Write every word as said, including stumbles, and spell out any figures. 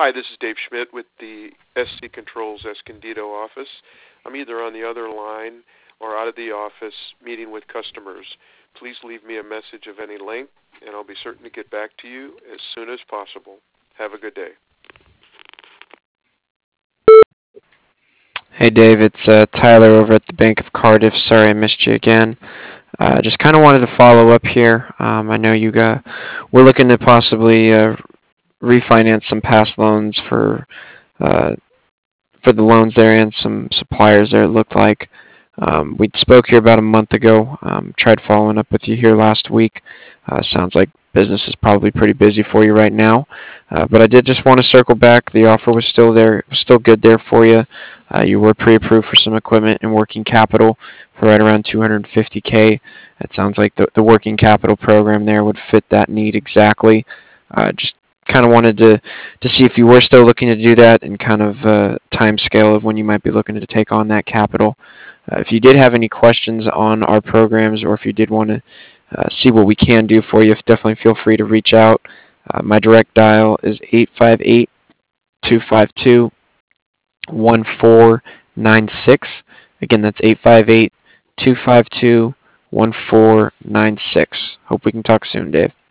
Hi, this is Dave Schmidt with the S C Controls Escondido office. I'm either on the other line or out of the office meeting with customers. Please leave me a message of any length, and I'll be certain to get back to you as soon as possible. Have a good day. Hey Dave, it's uh, Tyler over at the Bank of Cardiff. Sorry I missed you again. Uh, just kind of wanted to follow up here. Um, I know you got, we're looking to possibly uh, refinance some past loans for uh, for the loans there and some suppliers there. It looked like um, we spoke here about a month ago. Um, tried following up with you here last week. Uh, sounds like business is probably pretty busy for you right now, uh, but I did just want to circle back. The offer was still there, still good there for you. Uh, you were pre-approved for some equipment and working capital for right around two hundred fifty K. It sounds like the, the working capital program there would fit that need exactly. Uh, just kind of wanted to, to see if you were still looking to do that and kind of uh, time scale of when you might be looking to take on that capital. Uh, if you did have any questions on our programs or if you did want to uh, see what we can do for you, definitely feel free to reach out. Uh, my direct dial is eight five eight, two five two, one four nine six. Again, that's eight five eight, two five two, one four nine six. Hope we can talk soon, Dave.